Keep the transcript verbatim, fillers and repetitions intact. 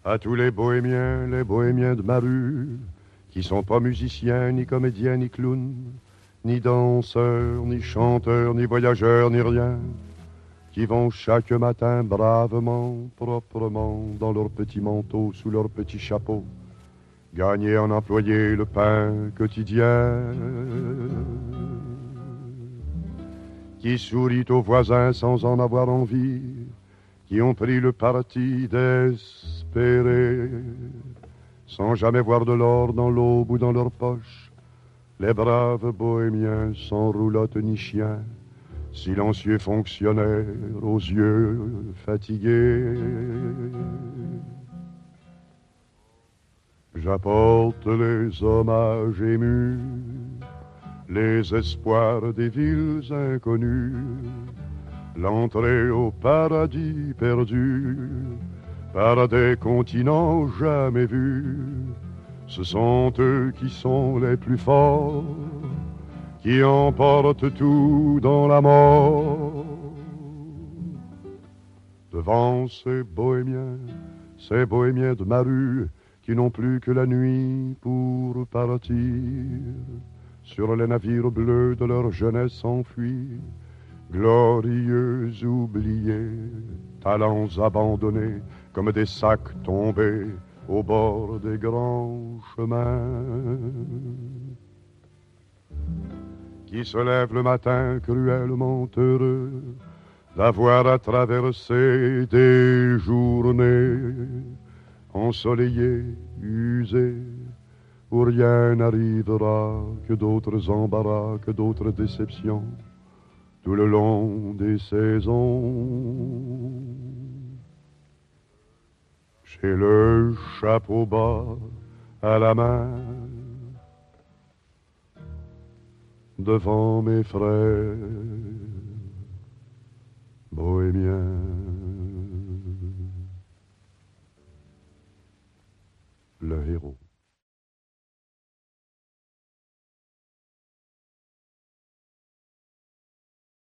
À tous les bohémiens, les bohémiens de ma rue, qui sont pas musiciens, ni comédiens, ni clowns, ni danseurs, ni chanteurs, ni voyageurs, ni rien, qui vont chaque matin bravement, proprement, dans leur petit manteau, sous leur petit chapeau, gagner en employé le pain quotidien, qui sourit aux voisins sans en avoir envie, qui ont pris le parti d'espérer, sans jamais voir de l'or dans l'aube ou dans leur poche. Les braves bohémiens sans roulotte ni chien, silencieux fonctionnaires aux yeux fatigués. J'apporte les hommages émus, les espoirs des villes inconnues, l'entrée au paradis perdu par des continents jamais vus. Ce sont eux qui sont les plus forts, qui emportent tout dans la mort. Devant ces bohémiens, ces bohémiens de ma rue, qui n'ont plus que la nuit pour partir, sur les navires bleus de leur jeunesse enfuie, glorieux oubliés, talents abandonnés, comme des sacs tombés au bord des grands chemins, qui se lèvent le matin cruellement heureux d'avoir à traverser des journées ensoleillées, usées, où rien n'arrivera que d'autres embarras, que d'autres déceptions, tout le long des saisons. J'ai le chapeau bas à la main, devant mes frères bohémiens. Le héros.